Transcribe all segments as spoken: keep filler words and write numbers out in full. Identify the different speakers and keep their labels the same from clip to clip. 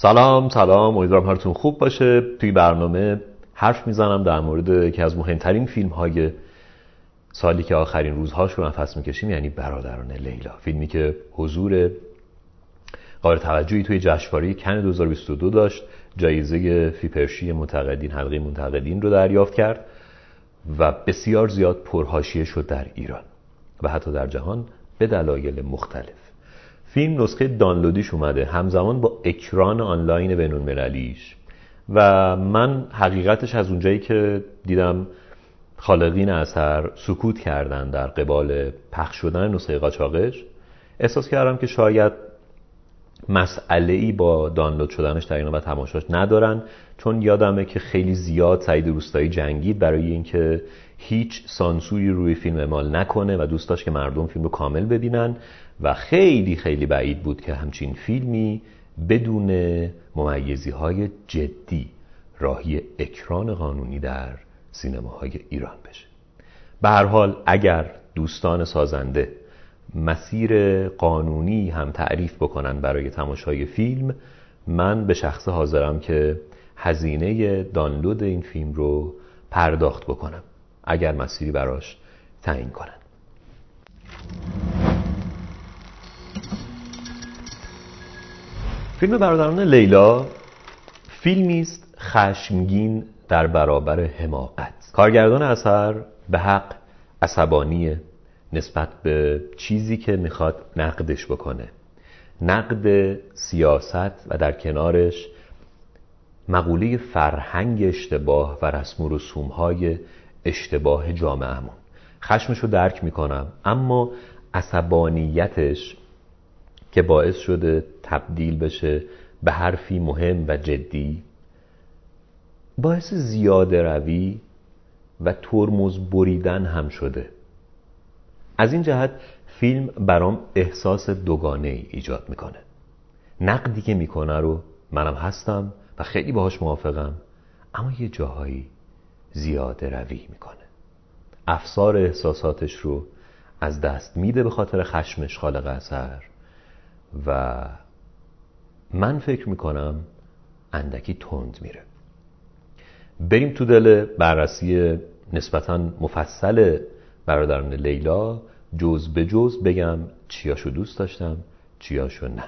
Speaker 1: سلام سلام امیدوارم حالتون خوب باشه. توی برنامه حرف میزنم در مورد یکی از مهمترین فیلم های سالی که آخرین روزهاش رو نفس میکشیم، یعنی برادران لیلا. فیلمی که حضور قابل توجهی توی جشنواره کن دو هزار و بیست و دو داشت، جایزه فیپرشی منتقدین، حلقه منتقدین رو دریافت کرد و بسیار زیاد پرحاشیه شد در ایران و حتی در جهان به دلایل مختلف. فیلم نسخه دانلودیش اومده همزمان با اکران آنلاین بین‌المللیش و من حقیقتش از اونجایی که دیدم خالقین اثر سکوت کردن در قبال پخش شدن نسخه قاچاقش، احساس کردم که شاید مسئله‌ای با دانلود شدنش در اینا و تماشاش ندارن، چون یادمه که خیلی زیاد سعید روستایی جنگید برای اینکه هیچ سانسوری روی فیلم اعمال نکنه و دوست داشت که مردم فیلم رو کامل ببینن و خیلی خیلی بعید بود که همچین فیلمی بدون ممیزی‌های جدی راهی اکران قانونی در سینماهای ایران بشه. به هر حال اگر دوستان سازنده مسیر قانونی هم تعریف بکنن برای تماشای فیلم، من به شخص حاضرم که هزینه دانلود این فیلم رو پرداخت بکنم اگر مسیری براش تعیین کنن. فیلم برادران لیلا فیلمی است خشمگین در برابر حماقت. کارگردان اثر به حق عصبانیه نسبت به چیزی که میخواد نقدش بکنه، نقد سیاست و در کنارش مقوله فرهنگ اشتباه و رسم و رسوم‌های اشتباه جامعه‌مون. خشمش رو درک میکنم، اما عصبانیتش که باعث شده تبدیل بشه به حرفی مهم و جدی، باعث زیاده روی و ترمز بریدن هم شده. از این جهت فیلم برام احساس دوگانه ای ایجاد میکنه. نقدی که میکنه رو منم هستم و خیلی باهاش موافقم، اما یه جاهایی زیاده روی میکنه. افسار احساساتش رو از دست میده به خاطر خشمش خالق اثر و من فکر میکنم اندکی تند میره. بریم تو دل بررسی نسبتاً مفصل برادران لیلا، جز به جز بگم چیاشو دوست داشتم چیاشو نه.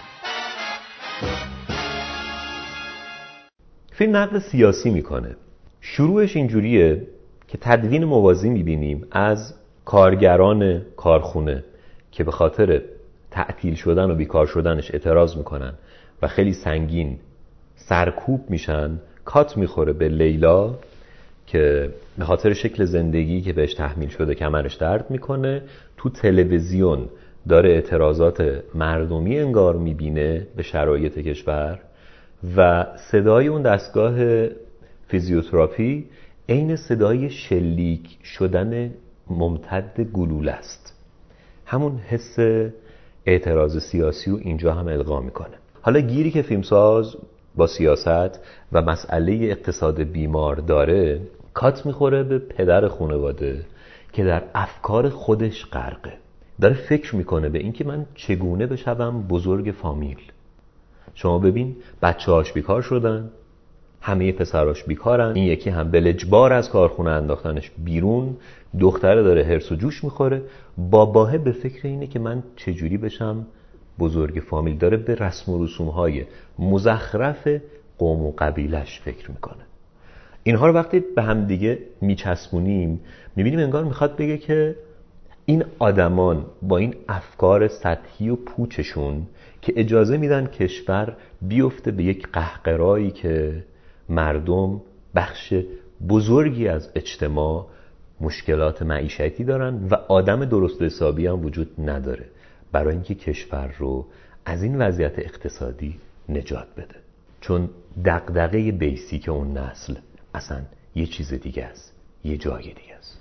Speaker 1: فیلم نقد سیاسی میکنه. شروعش اینجوریه که تدوین موازی میبینیم از کارگران کارخونه که به خاطر تعطیل شدن و بیکار شدنش اعتراض میکنن و خیلی سنگین سرکوب میشن. کات میخوره به لیلا که به خاطر شکل زندگی که بهش تحمیل شده کمرش درد میکنه. تو تلویزیون داره اعتراضات مردمی انگار میبینه به شرایط کشور و صدای اون دستگاه فیزیوتراپی عین صدای شلیک شدن ممتد گلوله است. همون حس اعتراض سیاسی رو اینجا هم القا میکنه. حالا گیری که فیلمساز با سیاست و مسئله اقتصاد بیمار داره، کات میخوره به پدر خانواده که در افکار خودش غرقه. داره فکر میکنه به این که من چگونه بشوم بزرگ فامیل. شما ببین بچه‌هاش بیکار شدن، همه پسراش بیکارن، این یکی هم بلجبار از کارخونه انداختنش بیرون، دختره داره هرس و جوش میخوره. باباه به فکر اینه که من چجوری بشم بزرگ فامیل. داره به رسم و رسوم‌های مزخرف قوم و قبیلش فکر میکنه. اینها رو وقتی به هم دیگه میچسبونیم میبینیم انگار میخواد بگه که این آدمان با این افکار سطحی و پوچشون که اجازه میدن کشور بیفته به یک قهقرایی که مردم بخش بزرگی از اجتماع مشکلات معیشتی دارن و آدم درست حسابی هم وجود نداره برای اینکه کشور رو از این وضعیت اقتصادی نجات بده. چون دغدغه بیسیک اون نسل اصلا یه چیز دیگه است، یه جای دیگه است.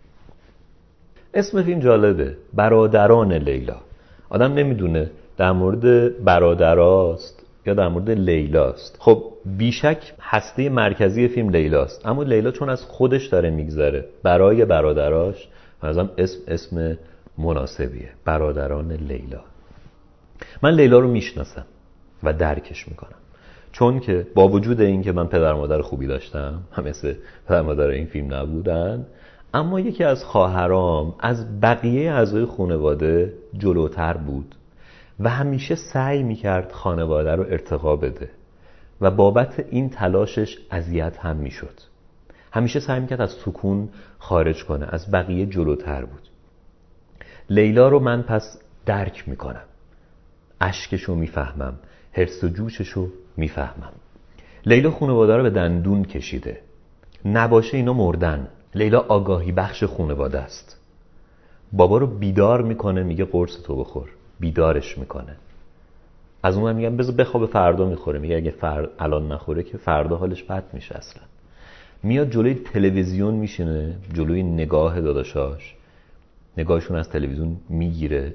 Speaker 1: اسم فیلم جالبه، برادران لیلا. آدم نمیدونه در مورد برادراست یا در مورد لیلاست. خب بیشک هسته مرکزی فیلم لیلاست، اما لیلا چون از خودش داره میگذره برای برادراش، مثلا اسم اسم مناسبیه، برادران لیلا. من لیلا رو میشناسم و درکش میکنم. چون که با وجود این که من پدر مادر خوبی داشتم، هم مثل پدر مادر این فیلم نبودن، اما یکی از خواهرام از بقیه اعضای خانواده جلوتر بود و همیشه سعی میکرد خانواده رو ارتقا بده و بابت این تلاشش اذیت هم میشد. همیشه سعی میکرد از سکون خارج کنه، از بقیه جلوتر بود. لیلا رو من پس درک میکنم، اشکشو میفهمم، حرص و جوششو میفهمم. لیلا خانواده رو به دندون کشیده، نباشه اینا مردن. لیلا آگاهی بخش خانواده است. بابا رو بیدار میکنه، میگه قرص تو بخور، بیدارش میکنه. از اون میگم بذار بخوابه فردا میخوره، میگه اگه فرد الان نخوره که فردا حالش بد میشه. اصلا میاد جلوی تلویزیون میشینه، جلوی نگاه داداشاش، نگاهشون از تلویزیون میگیره،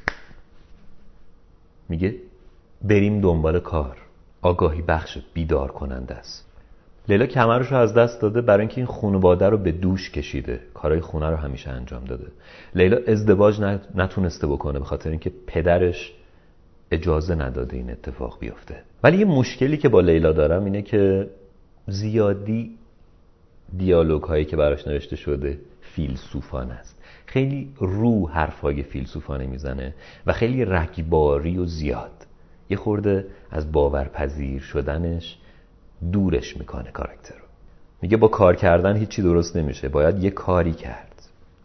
Speaker 1: میگه بریم دنبال کار. آگاهی بخش، بیدار کننده است. لیلا کمرشو از دست داده برای اینکه این خانواده رو به دوش کشیده، کارهای خونه رو همیشه انجام داده. لیلا ازدواج نتونسته بکنه به خاطر اینکه پدرش اجازه نداده این اتفاق بیفته. ولی یه مشکلی که با لیلا دارم اینه که زیادی دیالوگ هایی که براش نوشته شده فیلسوفانه است. خیلی رو حرفای فیلسوفانه میزنه و خیلی رگباری و زیاد، یه خورده از باورپذیر شدنش دورش میکنه کاراکتر رو. میگه با کار کردن هیچی درست نمیشه، باید یه کاری کرد.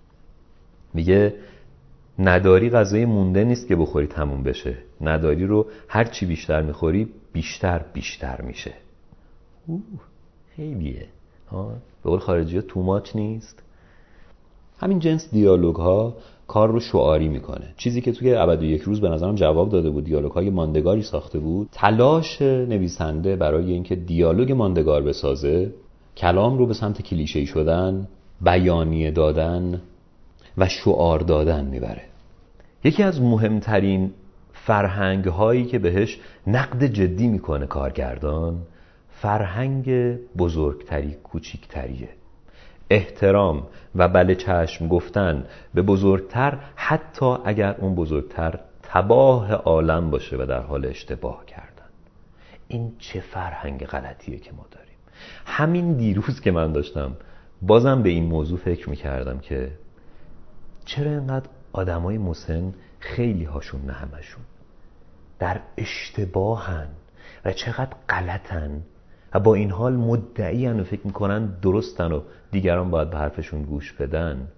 Speaker 1: میگه نداری غذای مونده نیست که بخوری تموم بشه، نداری رو هر چی بیشتر میخوری بیشتر بیشتر میشه. اوه خیلیه ها، به قول خارجی ها تو ماچ نیست. همین جنس دیالوگ ها کار رو شعاری میکنه. چیزی که توی ابد و یک روز به نظرم جواب داده بود، دیالوگ های ماندگاری ساخته بود. تلاش نویسنده برای اینکه دیالوگ ماندگار بسازه، کلام رو به سمت کلیشه‌ای شدن، بیانیه دادن و شعار دادن میبره. یکی از مهمترین فرهنگ هایی که بهش نقد جدی میکنه کارگردان، فرهنگ بزرگتری کوچیکتریه. احترام و بله چشم گفتن به بزرگتر، حتی اگر اون بزرگتر تباه عالم باشه و در حال اشتباه کردن. این چه فرهنگ غلطیه که ما داریم. همین دیروز که من داشتم بازم به این موضوع فکر میکردم که چرا اینقدر آدمای مسن، خیلی هاشون نه همشون، در اشتباهن و چقدر غلطن و با این حال مدعی‌ان و فکر میکنن درستن و دیگران باید به حرفشون گوش بدن.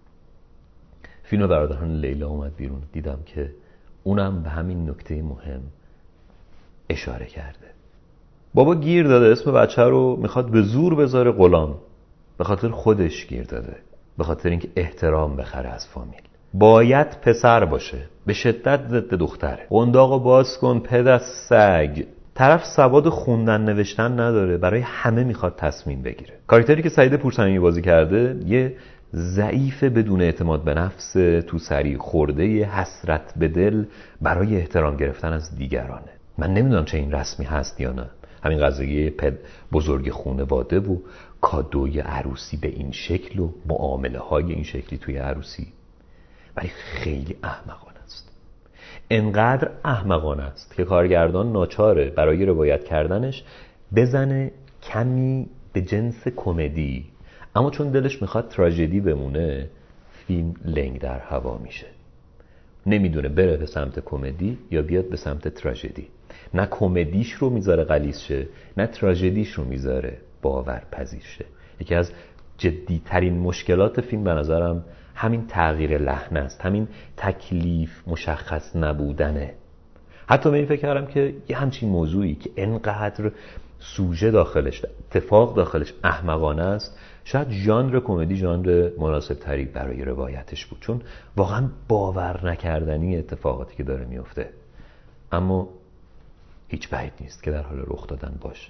Speaker 1: فیلم برادران لیلا اومد بیرون، دیدم که اونم به همین نکته مهم اشاره کرده. بابا گیر داده اسم بچه رو میخواد به زور بذاره غلام، به خاطر خودش گیر داده، به خاطر اینکه احترام بخره از فامیل. باید پسر باشه، به شدت ضد دختره. قنداقو باز کن پد سگ. طرف سواد خوندن نوشتن نداره، برای همه میخواد تصمیم بگیره. کاراکتری که سعید پورصمیمی بازی کرده یه ضعیف بدون اعتماد به نفس، تو سری خورده، حسرت به دل برای احترام گرفتن از دیگرانه. من نمیدونم چه این رسمی هست یا نه، همین قضیه پد بزرگ خانواده و کادوی عروسی به این شکل و معامله های این شکلی توی عروسی، ولی خیلی احمقانه است. انقدر احمقانه است که کارگردان ناچاره برای روایت کردنش بزنه کمی به جنس کمدی، اما چون دلش میخواد تراژدی بمونه فیلم لنگ در هوا میشه. نمیدونه بره به سمت کمدی یا بیاد به سمت تراژدی. نه کمدیش رو میذاره غلیظ شه، نه تراژدیش رو میذاره باورپذیر شه. یکی از جدیترین مشکلات فیلم به نظرم همین تغییر لحن است، همین تکلیف مشخص نبودنه. حتی به این فکر کردم که یه همچین موضوعی که انقدر سوژه داخلش، اتفاق داخلش احمقانه است، شاید ژانر کمدی ژانر مناسب تری برای روایتش بود، چون واقعا باور نکردنی اتفاقاتی که داره میفته. اما هیچ بعید نیست که در حال رخ دادن باشه.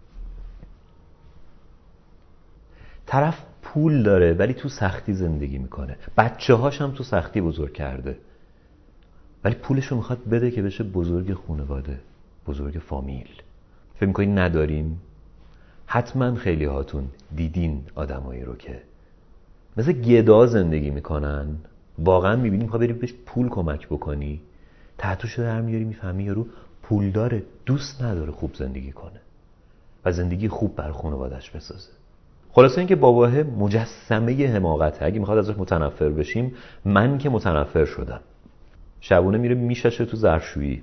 Speaker 1: طرف پول داره ولی تو سختی زندگی میکنه، بچه هاش هم تو سختی بزرگ کرده، ولی پولشو میخواد بده که بشه بزرگ خانواده، بزرگ فامیل. فکر میکنین نداریم؟ حتما خیلی هاتون دیدین آدمایی رو که مثل گدا زندگی میکنن. واقعا میبینیم میخواد بری بهش پول کمک بکنی، تحتوشو در میاری، میفهمی یارو پولداره، دوست نداره خوب زندگی کنه و زندگی خوب بر خانواده‌اش بسازه. خلاصه اینکه باباه مجسمه حماقته. اگه میخواد ازش متنفر بشیم، من که متنفر شدم. شبونه میره میششه تو ظرفشویی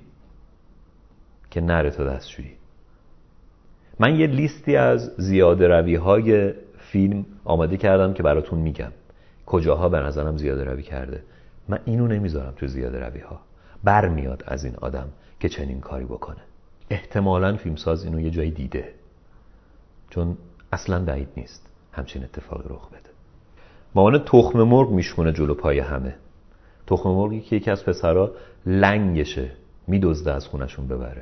Speaker 1: که نره تا دستشویی. من یه لیستی از زیاده روی های فیلم آماده کردم که براتون میگم کجاها به نظرم زیاده روی کرده. من اینو نمیذارم تو زیاده روی ها. برمیاد از این آدم که چنین کاری بکنه. احتمالاً فیلمساز اینو یه جایی دیده، چون اصلاً بعید نیست همچین اتفاقی رخ بده. مامان تخم مرغ میشونه جلو پای همه. تخم مرغی که یکی از پسرا لنگشه میدزده از خونشون ببره.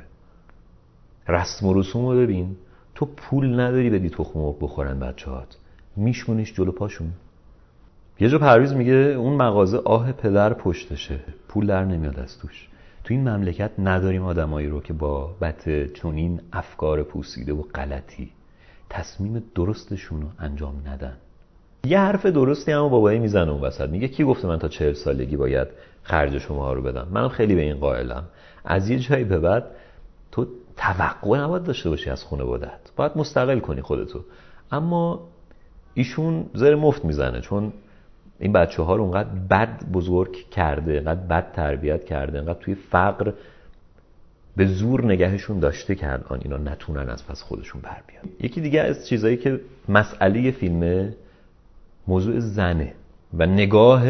Speaker 1: رسم و رسوم رو ببین، تو پول نداری بدی تخم مرغ بخورن بچه‌هات، میشونیش جلو پاشون. یه جا پرویز میگه اون مغازه آه پدر پشتشه، پول در نمیاد از توش. تو این مملکت نداریم آدمایی رو که با بط چونین افکار پوسیده و غلطی تصمیم درستشون رو انجام ندن. یه حرف درستی هم بابایی میزنه اون وسط، میگه کی گفته من تا چهل سالگی باید خرج شما رو بدم؟ منم خیلی به این قائلم. از یه جایی به بعد تو توقع نباید داشته باشی از خانواده‌ات، باید مستقل کنی خودتو. اما ایشون زر مفت میزنه، چون این بچه ها رو اونقدر بد بزرگ کرده، اونقدر بد تربیت کرده، اونقدر توی فقر به زور نگهشون داشته که الان اینا نتونن از پس خودشون بر بیان. یکی دیگه از چیزایی که مسئله فیلمه موضوع زنه و نگاه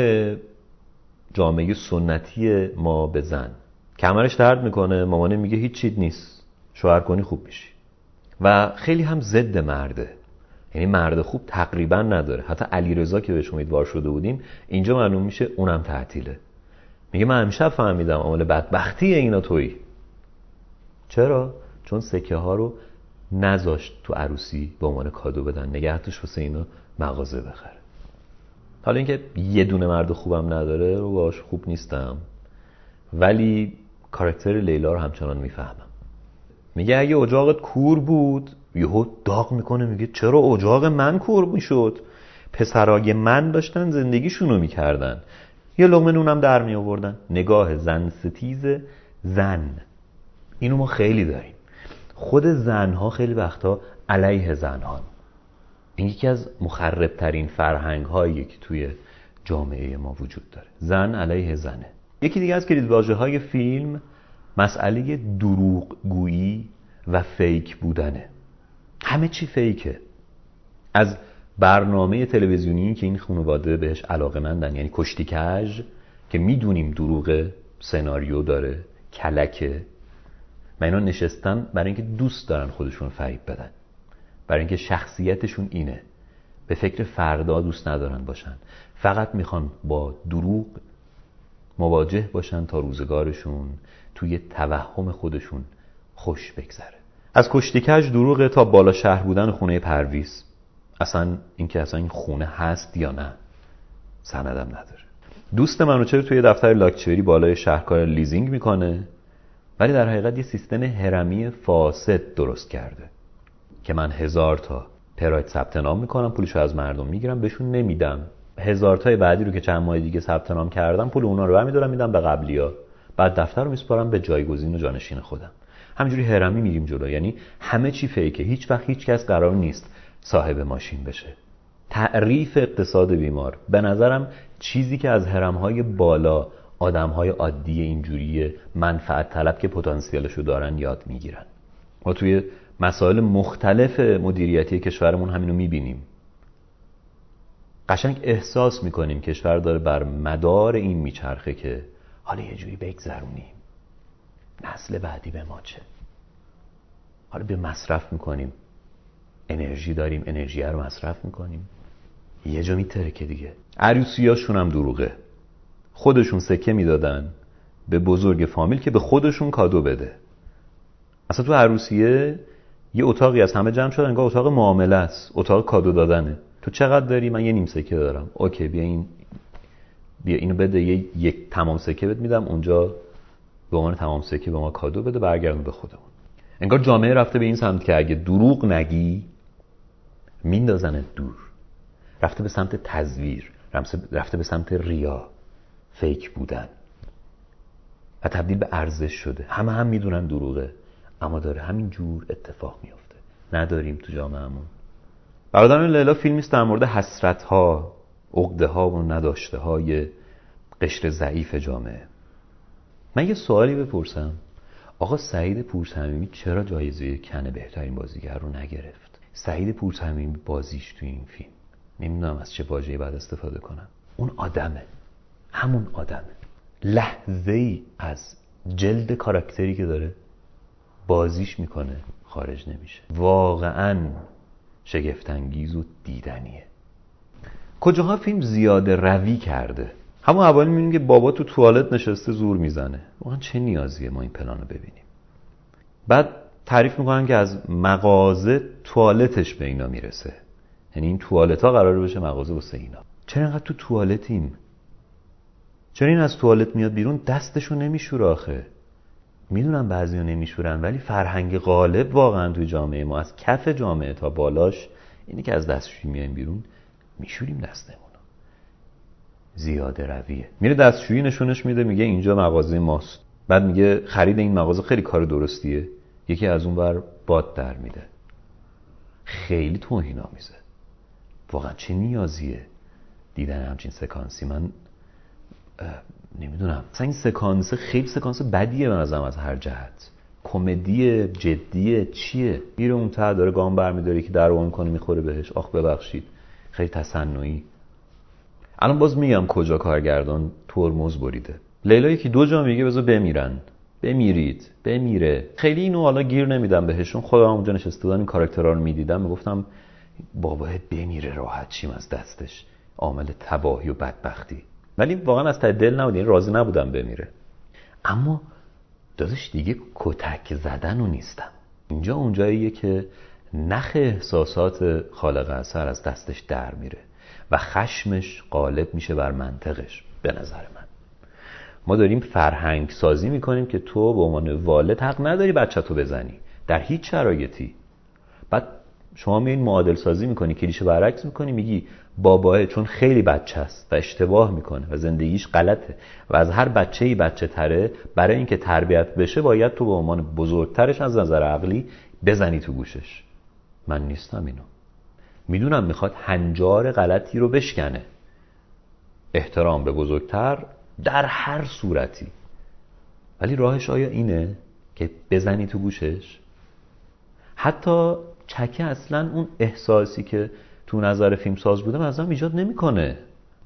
Speaker 1: جامعه سنتی ما به زن. کمرش درد میکنه، مامانه میگه هیچ چیز نیست، شوهر کنی خوب میشی. و خیلی هم ضد مرده، یعنی مرد خوب تقریبا نداره. حتی علیرضا که بهش امیدوار شده بودیم اینجا معلوم میشه اونم تعطیله. میگه من همیشه فهمیدم عامل بدبختی اینا تویی. چرا؟ چون سکه ها رو نذاشت تو عروسی به عنوان کادو بدن، نگهتش واسه اینا مغازه بخره. حالا اینکه یه دونه مرد خوبم نداره رو باش خوب نیستم، ولی کاراکتر لیلا رو همچنان میفهمم. میگه اگه اجاقت کور بود، یهو داغ میکنه میگه چرا اجاق من کور میشد؟ پسرای من داشتن زندگیشونو میکردن، یه لقمه نونم در میآوردن. نگاه زن ستیز زن، اینو ما خیلی داریم. خود زنها خیلی وقتا علیه زنها. این یکی از مخربترین فرهنگ هایی که توی جامعه ما وجود داره، زن علیه زنه. یکی دیگه از کلیدواژه های فیلم مسئله دروغ گویی و فیک بودنه. همه چی فیکه. از برنامه تلویزیونی که این خانواده بهش علاقه‌مندن، یعنی کشتی کژ، که میدونیم دروغ، سناریو داره، کلکه. من اینا نشستن برای اینکه دوست دارن خودشون فریب بدن، برای اینکه شخصیتشون اینه، به فکر فردا دوست ندارن باشن، فقط میخوان با دروغ مواجه باشن تا روزگارشون توی توهم خودشون خوش بگذره. از کشتیکش دروغه تا بالا شهر بودن خونه پرویز. اصلا اینکه اصلا این خونه هست یا نه سندم نداره. دوست منو چرا توی دفتر لاکچری بالای شهرکار لیزینگ میکنه، ولی در حقیقت یه سیستم هرمی فاسد درست کرده که من هزار تا پراید ثبت نام میکنم، پولشو از مردم میگیرم بهشون نمیدم. هزار تای بعدی رو که چند ماه دیگه ثبت نام کردم پول اونا رو برمی‌دارم میدم به قبلی‌ها، بعد دفتر رو میسپارم به جایگزین و جانشین خودم. همینجوری هرمی میریم جلو. یعنی همه چی فیکه، هیچ وقت هیچ کس قرار نیست صاحب ماشین بشه. تعریف اقتصاد بیمار به نظرم چیزی که از هرم‌های بالا آدم‌های عادی اینجوری منفعت طلب که پتانسیلشو دارن یاد میگیرن. ما توی مسائل مختلف مدیریتی کشورمون همینو میبینیم. قشنگ احساس میکنیم کشور داره بر مدار این میچرخه که حالا یه جوری بگذرونیم، نسل بعدی به ما چه؟ حالا به مصرف میکنیم، انرژی داریم، انرژی رو مصرف میکنیم، یه جا میترکه دیگه. عروسیاشون هم دروغه. خودشون سکه میدادن به بزرگ فامیل که به خودشون کادو بده. اصلا تو عروسیه یه اتاقی از همه جمع شدن، انگار اتاق معامله است، اتاق کادو دادنه. تو چقدر داری؟ من یه نیم سکه دارم. اوکی بیا این بیا اینو بده، یه یک تمام سکه بهت میدم اونجا به عنوان تمام سکه به ما کادو بده، برگردون به خودمون. انگار جامعه رفته به این سمت که اگه دروغ نگی میندازنت دور. رفته به سمت تزویر، رفته به سمت ریا، فیک بودن. و تبدیل به ارزش شده. همه هم میدونن دروغه، اما داره همین جور اتفاق میفته. نداریم تو جامعهمون. برادران لیلا فیلمی است در مورد حسرت‌ها، عقده‌ها و نداشته‌های قشر ضعیف جامعه. من یه سوالی بپرسم، آقا سعید پورصمیمی چرا جایزه کن بهترین بازیگر رو نگرفت؟ سعید پورصمیمی بازیش تو این فیلم، نمیدونم از چه واژه‌ای بعد استفاده کنم، اون آدمه، همون آدمه. لحظه‌ای از جلد کاراکتری که داره بازیش میکنه خارج نمیشه. واقعاً شگفت‌انگیز و دیدنیه. کجاها فیلم زیاده روی کرده. همون اولی میبینیم که بابا تو توالت نشسته زور میزنه. واقعا چه نیازیه ما این پلانو ببینیم؟ بعد تعریف میکنن که از مغازه توالتش به اینا میرسه. یعنی این توالت ها قراره بشه مغازه واسه اینا. چرا انقدر تو توالتیم؟ چرا این از توالت میاد بیرون دستشو نمیشوره آخه؟ میدونم بعضیا نمیشورن، ولی فرهنگ غالب واقعا توی جامعه ما از کف جامعه تا بالاش اینه که از دستشویی میایم بیرون میشوریم دستمون. زیاده رویه. میره دستشویی نشونش میده، میگه اینجا مغازه ماست. بعد میگه خرید این مغازه خیلی کار درستیه. یکی از اون ور باد در میده. خیلی توهین‌آمیزه. واقعا چه نیازیه دیدن همچین سکانسی؟ من نمیدونم. مثلا این سکانس خیلی سکانس بدیه به نظرم از هر جهت. کمدیه، جدیه، چیه؟ میره اون ته داره گام برمی‌داره که در اون کنه میخوره بهش. آخ ببخشید. خیلی تصنعی. الان باز میگم کجا کارگردان ترمز بریده. لیلا یکی دو جا میگه بذار بمیرن، بمیرید، بمیره. خیلی اینو حالا گیر نمیدم بهشون. خودم اونجا نشسته بودم این کاراکترها رو میدیدم، میگفتم بابا بمیره راحت چیم از دستش، عامل تباهی و بدبختی. ولی واقعا از ته دل نبود، یعنی راضی نبودم بمیره. اما داداش دیگه کتک زدن رو نیستم. اینجا اونجاییه که نخ احساسات خالق اثر از دستش در میره و خشمش غالب میشه بر منطقش. به نظر من ما داریم فرهنگ سازی میکنیم که تو به عنوان والد حق نداری بچه‌تو بزنی در هیچ شرایطی. بعد شما میین معادل سازی میکنی، کلیشه برعکس میکنی، میگی باباه چون خیلی بچه است و اشتباه میکنه و زندگیش غلطه و از هر بچه‌ای بچه تره، برای اینکه تربیت بشه باید تو به عنوان بزرگترش از نظر عقلی بزنی تو گوشش. من نیستم اینو. میدونم میخواد هنجار غلطی رو بشکنه. احترام به بزرگتر در هر صورتی. ولی راهش آیا اینه که بزنی تو گوشش؟ حتی چکه اصلا اون احساسی که تو نظر فیلمساز بوده من ازم ایجاد نمیکنه.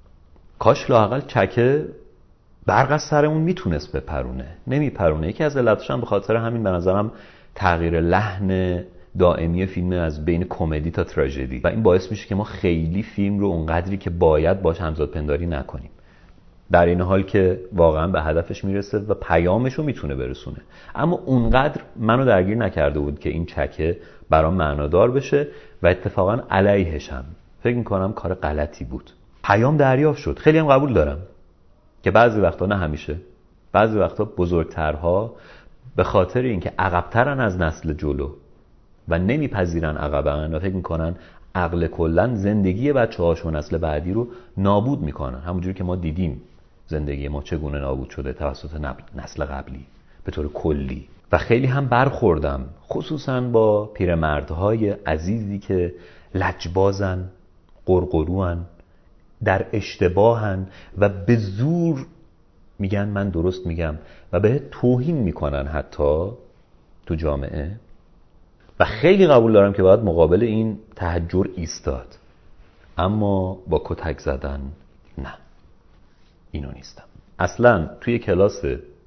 Speaker 1: کاش لااقل چکه برق از سرمون میتونست بپرونه، نمیپرونه. یکی از علتاش هم به خاطر همین به نظرم تغییر لحن دائمی فیلم از بین کمدی تا تراژدی و این باعث میشه که ما خیلی فیلم رو اونقدری که باید باش همزاد پنداری نکنیم، در این حال که واقعا به هدفش میرسه و پیامش رو میتونه برسونه. اما اونقدر منو درگیر نکرده بود که این چکه برام معنادار بشه و اتفاقا علیهش هم فکر میکنم کار غلطی بود. پیام دریافت شد. خیلی هم قبول دارم که بعضی وقتا، نه همیشه، بعضی وقتا بزرگترها به خاطر اینکه عقب‌ترن از نسل جلو و نمیپذیرن عقبن و فکر میکنن عقل کلن زندگی بچه‌هاشون نسل بعدی رو نابود میکنن، همونجوری که ما دیدیم زندگی ما چگونه نابود شده توسط نسل قبلی به طور کلی. و خیلی هم برخوردم خصوصا با پیرمردهای عزیزی که لجبازن، قرقروان، در اشتباهن و به زور میگن من درست میگم و به توهین میکنن حتی تو جامعه. و خیلی قبول دارم که باید مقابل این تحجر ایستاد، اما با کتک زدن نه، اینو نیستم. اصلا توی کلاس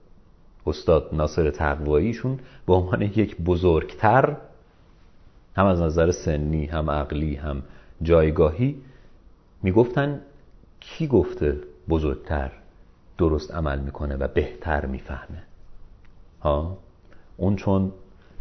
Speaker 1: استاد ناصر تقواییشون به عنوان یک بزرگتر، هم از نظر سنی هم عقلی هم جایگاهی، میگفتن کی گفته بزرگتر درست عمل میکنه و بهتر میفهمه؟ ها، اون چون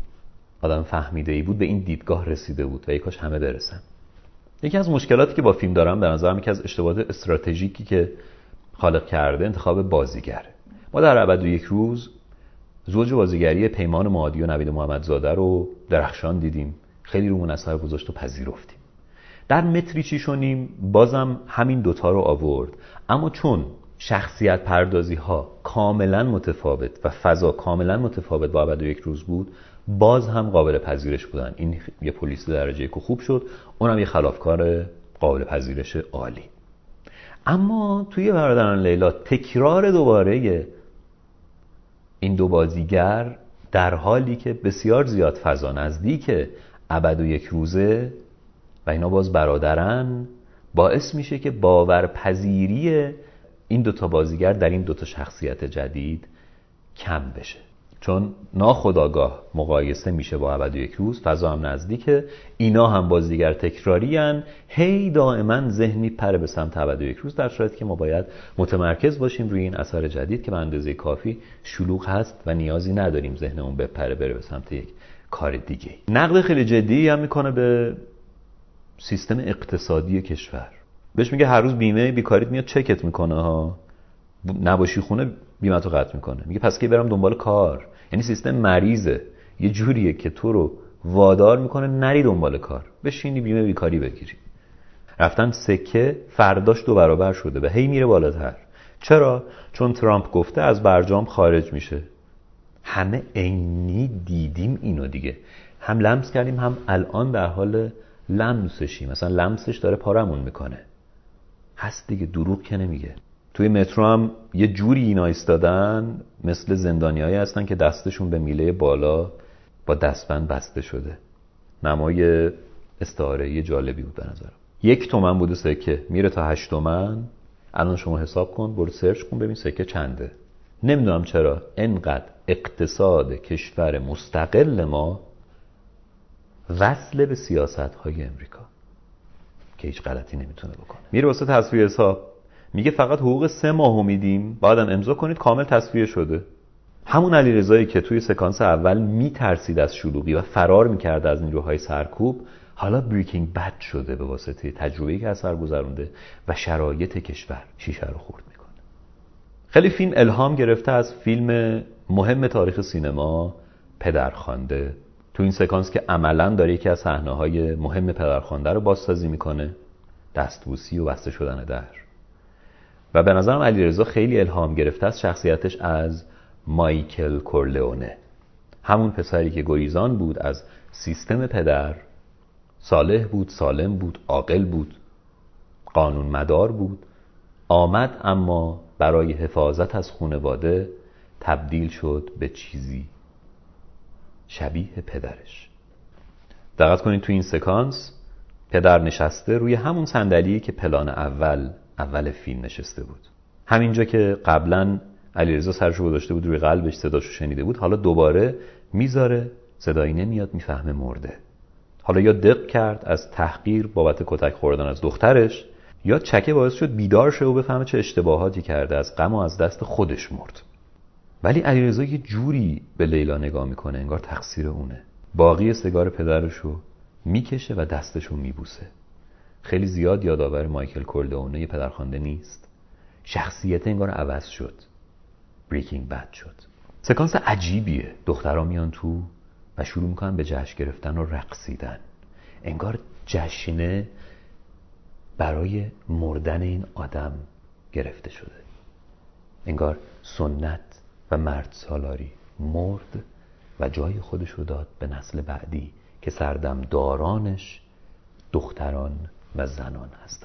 Speaker 1: آدم فهمیده ای بود به این دیدگاه رسیده بود و یکاش همه برسن. یکی از مشکلاتی که با فیلم دارم به نظرم یکی از اشتباهات استراتژیکی که خالق کرده انتخاب بازیگره. ما در ابد و یک روز زوج بازیگری پیمان مادی و نوید محمدزاده رو درخشان دیدیم، خیلی رومون اثر گذاشت و پذیرفتیم. در متری چی شونیم بازم همین دوتا رو آورد، اما چون شخصیت پردازی ها کاملا متفاوت و فضا کاملا متفاوت با ابد و یک روز بود، باز هم قابل پذیرش بودن. این یه پلیس درجه یک خوب شد، اونم یه خلافکار قابل پذیرش عالی. اما توی برادران لیلا تکرار دوباره این دو بازیگر در حالی که بسیار زیاد فضا نزدیک ابد و یک روزه و اینا باز برادرن، باعث میشه که باورپذیری این دوتا بازیگر در این دوتا شخصیت جدید کم بشه، چون ناخودآگاه مقایسه میشه با ابد و یک روز، فضا هم نزدیکه، اینا هم بازیگر تکراری هن، هی دائما ذهن میپره به سمت ابد و یک روز، در صورتی که ما باید متمرکز باشیم روی این اثر جدید که به اندازه کافی شلوغ هست و نیازی نداریم ذهنمون بپره بره به سمت یک کار دیگه. نقد خیلی جدی هم میکنه به سیستم اقتصادی کشور. بهش میگه هر روز بیمه بیکاریت میاد چکت میکنه ها، نباشی خونه بیمه‌تو قطع میکنه. میگه پس که برم دنبال کار. یعنی سیستم مریضه، یه جوریه که تو رو وادار میکنه نری دنبال کار، بشینی بیمه بیکاری بگیری. رفتن سکه فرداش دو برابر شده و هی میره بالاتر. چرا؟ چون ترامپ گفته از برجام خارج میشه. همه عینی دیدیم اینو دیگه، هم لمس کردیم، هم الان در حال لمسشیم. مثلا لمسش داره پارمون میکنه. هست دیگه، دروغ که نمیگه. توی مترو هم یه جوری اینا ایستادن مثل زندانیایی هستن که دستشون به میله بالا با دستبند بسته شده. نمای استعاره‌ای جالبی بود به نظرم. یک تومن بوده سکه، میره تا هشت تومن. الان شما حساب کن، برو سرچ کن ببین سکه چنده. نمیدونم چرا انقدر اقتصاد کشور مستقل ما وصل به سیاست‌های امریکا که هیچ غلطی نمیتونه بکنه. میره واسه تصفیه حساب، میگه فقط حقوق سه ماهو میدیم، بعدم امضا کنید کامل تصفیه شده. همون علیرضایی که توی سکانس اول میترسید از شلوغی و فرار میکرد از نیروهای سرکوب، حالا بریکینگ بد شده به واسطه تجربه‌ای که از سر گذرونده و شرایط کشور شیشه رو خورد میکنه. خیلی فیلم الهام گرفته از فیلم مهم تاریخ سینما پدرخوانده. تو این سکانس که عملاً داره یکی از صحنه‌های مهم پدرخوانده رو بازسازی میکنه، دستبوسی و بسته شدن در. و به نظرم علیرضا خیلی الهام گرفته از شخصیتش از مایکل کورلئونه، همون پسری که گریزان بود از سیستم پدر، صالح بود، سالم بود، عاقل بود، قانون مدار بود، آمد اما برای حفاظت از خانواده تبدیل شد به چیزی شبیه پدرش. دقت کنید تو این سکانس پدر نشسته روی همون صندلی که پلان اول اول فیلم نشسته بود. همینجا که قبلا علیرضا سرشو گذاشته بود روی قلبش، صداشو شنیده بود، حالا دوباره میذاره، صدایی نمیاد، میفهمه مرده. حالا یا دق کرد از تحقیر بابت کتک خوردن از دخترش، یا چکه باعث شد بیدار شه و بفهمه چه اشتباهاتی کرده، از غم و از دست خودش مرد. ولی علیرضا یه جوری به لیلا نگاه میکنه انگار تقصیر اونه. باقی سیگار پدرشو میکشه و دستشو میبوسه. خیلی زیاد یادآور مایکل کورلئونه پدرخوانده نیست. شخصیت انگار عوض شد. بریکینگ بد شد. سکانس عجیبیه. دخترها میان تو و شروع میکنن به جشن گرفتن و رقصیدن. انگار جشنه برای مردن این آدم گرفته شده. انگار سنت و مرد سالاری مرد و جای خودش رو داد به نسل بعدی که سردم دارانش دختران و زنان هستن.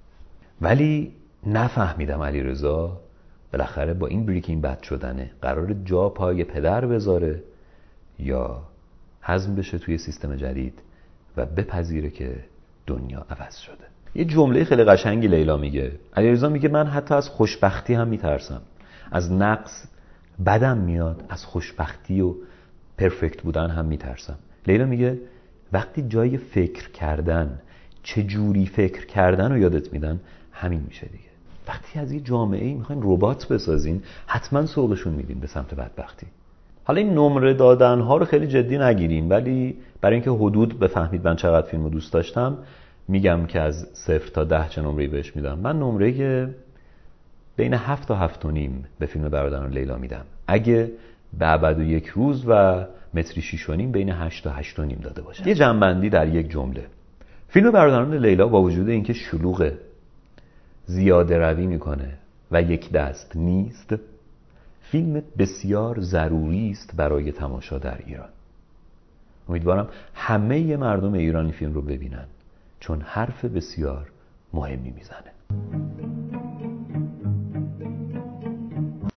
Speaker 1: ولی نفهمیدم علیرضا بالاخره با این بریکینگ بد شدنه قرار جا پای پدر بذاره یا هضم بشه توی سیستم جدید و بپذیره که دنیا عوض شده. یه جمله خیلی قشنگی لیلا میگه. علیرضا میگه من حتی از خوشبختی هم میترسم، از نقص بدم میاد، از خوشبختی و پرفکت بودن هم میترسم. لیلا میگه وقتی جای فکر کردن، چه جوری فکر کردن رو یادت میدن، همین میشه دیگه. وقتی از یه جامعه‌ای میخواین ربات بسازین، حتما سوقشون میدین به سمت بدبختی. حالا این نمره دادن ها رو خیلی جدی نگیرین، ولی برای اینکه حدود بفهمید من چقدر فیلمو دوست داشتم، میگم که از صفر تا ده چه نمره‌ای بهش میدم. من نمره بین هفت تا هفت و نیم به فیلم برادران لیلا میدم. اگه به ابد و یک روز و متری شیش و نیم بین هشت تا هشت و نیم داده باشم. یه جنبندی در یک جمله. فیلم برادران لیلا با وجود اینکه شلوغه، زیاده روی میکنه و یک دست نیست فیلم بسیار ضروری است برای تماشا در ایران. امیدوارم همه مردم ایران این فیلم رو ببینن چون حرف بسیار مهمی میزنه.